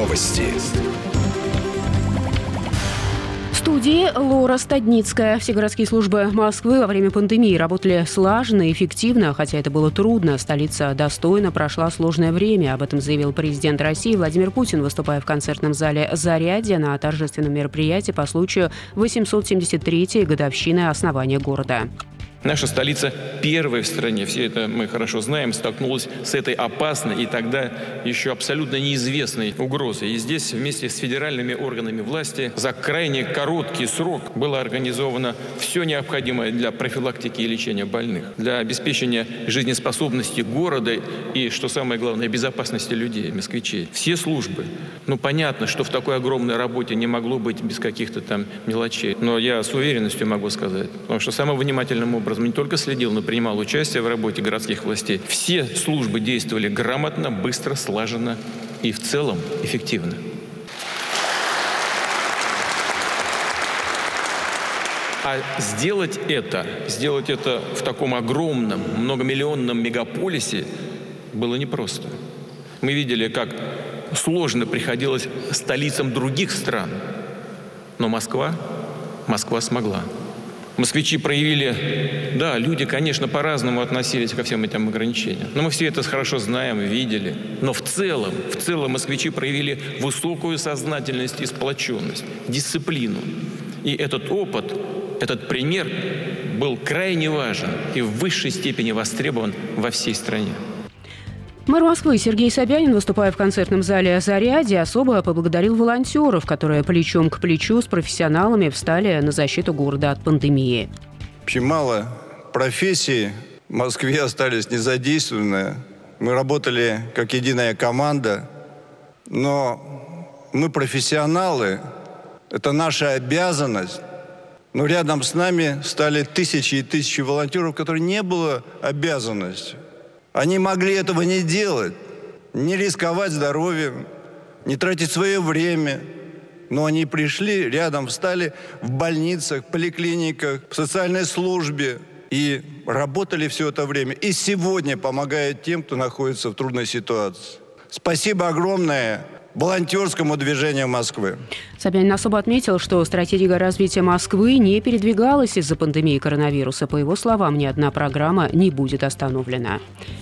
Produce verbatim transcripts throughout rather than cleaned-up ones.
Новости. В студии Лора Стадницкая. Все городские службы Москвы во время пандемии работали слаженно и эффективно, хотя это было трудно. Столица достойно прошла сложное время. Об этом заявил президент России Владимир Путин, выступая в концертном зале «Зарядье» на торжественном мероприятии по случаю восемьсот семьдесят третьей годовщины основания города. Наша столица первой в стране, все это мы хорошо знаем, столкнулась с этой опасной и тогда еще абсолютно неизвестной угрозой. И здесь вместе с федеральными органами власти за крайне короткий срок было организовано все необходимое для профилактики и лечения больных, для обеспечения жизнеспособности города и, что самое главное, безопасности людей, москвичей. Все службы. Ну, понятно, что в такой огромной работе не могло быть без каких-то там мелочей. Но я с уверенностью могу сказать, потому что самым внимательным образом не только следил, но принимал участие в работе городских властей. Все службы действовали грамотно, быстро, слаженно и в целом эффективно. А сделать это, сделать это в таком огромном, многомиллионном мегаполисе было непросто. Мы видели, как сложно приходилось столицам других стран. Но Москва, Москва смогла. Москвичи проявили, да, люди, конечно, по-разному относились ко всем этим ограничениям. Но мы все это хорошо знаем, видели. Но в целом, в целом москвичи проявили высокую сознательность и сплоченность, дисциплину. И этот опыт, этот пример был крайне важен и в высшей степени востребован во всей стране. Мэр Москвы Сергей Собянин, выступая в концертном зале «Зарядье», особо поблагодарил волонтеров, которые плечом к плечу с профессионалами встали на защиту города от пандемии. Очень мало профессий в Москве остались незадействованные. Мы работали как единая команда, но мы профессионалы, это наша обязанность. Но рядом с нами стали тысячи и тысячи волонтеров, которых не было обязанности. Они могли этого не делать, не рисковать здоровьем, не тратить свое время. Но они пришли, рядом встали в больницах, поликлиниках, в социальной службе и работали все это время. И сегодня помогают тем, кто находится в трудной ситуации. Спасибо огромное волонтерскому движению Москвы. Собянин особо отметил, что стратегия развития Москвы не передвигалась из-за пандемии коронавируса. По его словам, ни одна программа не будет остановлена.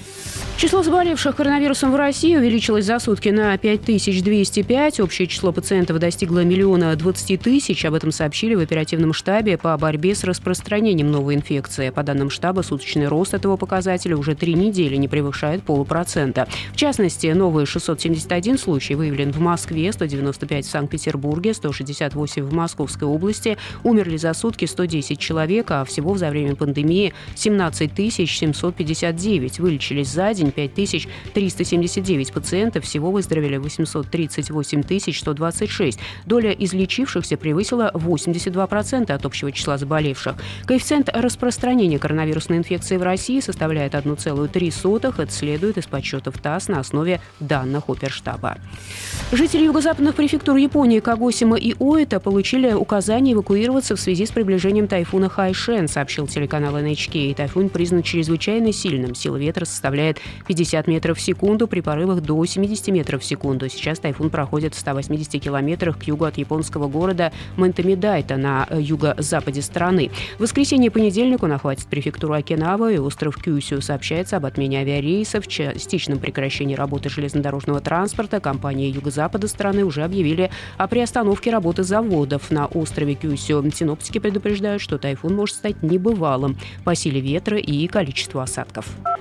Число заболевших коронавирусом в России увеличилось за сутки на пять тысяч двести пять. Общее число пациентов достигло миллиона двадцати тысяч. Об этом сообщили в оперативном штабе по борьбе с распространением новой инфекции. По данным штаба, суточный рост этого показателя уже три недели не превышает полупроцента. В частности, новые шестьсот семьдесят один случай выявлен в Москве, сто девяносто пять в Санкт-Петербурге, сто шестьдесят восемь в Московской области. Умерли за сутки сто десять человек, а всего за время пандемии семнадцать тысяч семьсот пятьдесят девять. Вылечились за день пять тысяч триста семьдесят девять пациентов, всего выздоровели восемьсот тридцать восемь тысяч сто двадцать шесть. Доля излечившихся превысила восемьдесят два процента от общего числа заболевших. Коэффициент распространения коронавирусной инфекции в России составляет одна целая три сотых. Это следует из подсчетов ТАСС на основе данных оперштаба. Жители юго-западных префектур Японии Кагосима и Оэта получили указание эвакуироваться в связи с приближением тайфуна Хайшен, сообщил телеканал эн эйч кей. Тайфун признан чрезвычайно сильным. Сила ветра составляет пятьдесят метров в секунду при порывах до семьдесят метров в секунду. Сейчас тайфун проходит в ста восьмидесяти километрах к югу от японского города Мэнтомидайта на юго-западе страны. В воскресенье и понедельник он охватит префектуру Окинава и остров Кюсю. Сообщается об отмене авиарейсов, частичном прекращении работы железнодорожного транспорта. Компании юго-запада страны уже объявили о приостановке работы заводов на острове Кюсю. Синоптики предупреждают, что тайфун может стать небывалым по силе ветра и количеству осадков.